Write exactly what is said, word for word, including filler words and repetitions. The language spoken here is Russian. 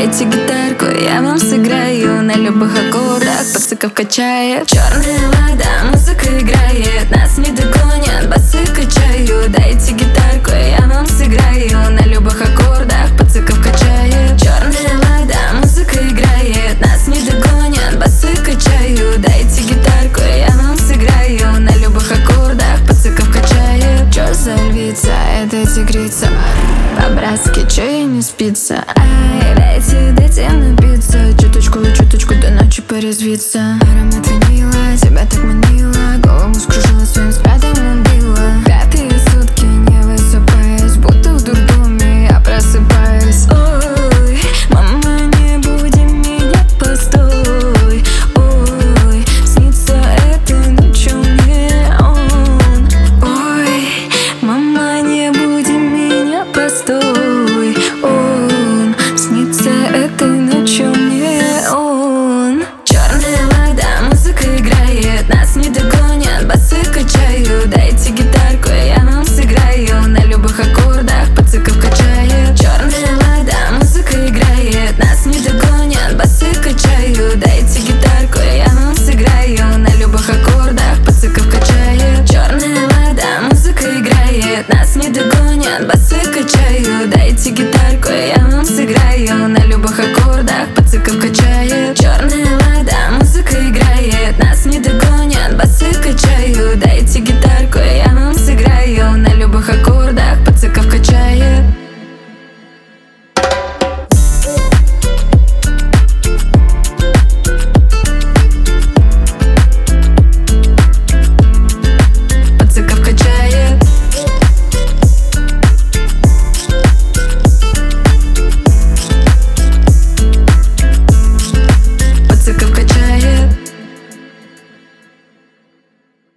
дайте гитарку, я вам сыграю на любых аккордах, пациков качает. Черная вода, музыка играет, нас не догонят, басы качаю. Дайте гитарку, я вам сыграю на любых аккордах, пациков качает. Черная вода, музыка играет, нас не догонят, басы качаю. Дайте гитарку, я вам сыграю на любых аккордах, пациков качает. Чё за львица, это тигрица, по-братски, чё ей не спится? Ай, дайте, дайте напиться, чуточку, чуточку до ночи порезвиться. Аромат